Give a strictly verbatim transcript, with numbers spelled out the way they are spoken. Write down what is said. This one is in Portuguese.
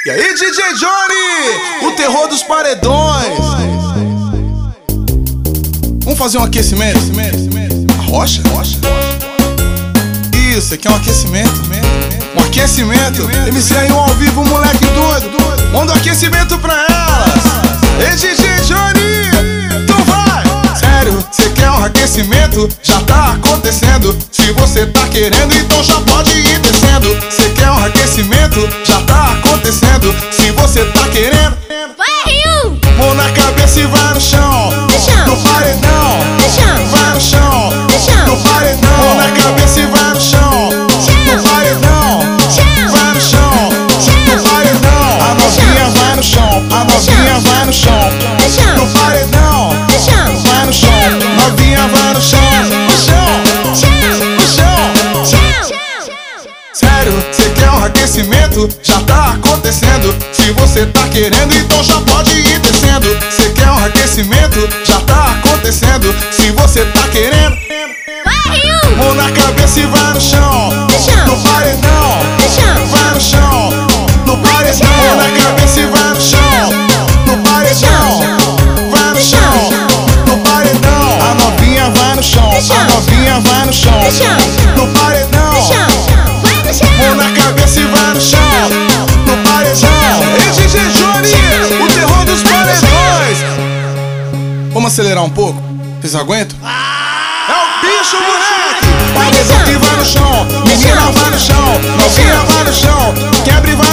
E aí, D J Johnny, o terror dos paredões. Vamos fazer um aquecimento? A rocha? Isso, aqui é um aquecimento. Um aquecimento. M C um ao vivo, moleque doido. Manda um aquecimento pra elas. Ei, D J Johnny, então vai. Sério, cê quer um aquecimento? Já tá acontecendo. Se você tá querendo, então já pode ir descendo. Cê quer um aquecimento? Já tá acontecendo. Se você tá querendo, vai, Rio! mão na cabeça e vai no chão. No paredão, vai no chão. No paredão, mão na cabeça e vai no chão. No paredão, vai no chão. No paredão, a novinha vai no chão. A novinha vai no chão. No paredão, vai no chão. Novinha vai no chão. No chão, no chão. Sério, cê quer um aquecimento? Já tá acontecendo. Se você tá querendo, então já pode ir descendo. Cê quer um aquecimento? Já tá acontecendo. Se você tá querendo, vai, Rio! mão na cabeça e vai no chão. No paredão, vai no chão. No paredão, mão na cabeça e vai no chão. No paredão, vai no chão. No paredão, a novinha vai no chão. A novinha vai no chão. No paredão, mão na cabeça e vai no chão. No paredão. Ei, D J Johnny, o terror dos paredões. Vamos acelerar um pouco? Vocês aguentam? É o bicho, moleque! Paredão que vai no chão, menina vai no chão, novinha vai no chão, quebra e vai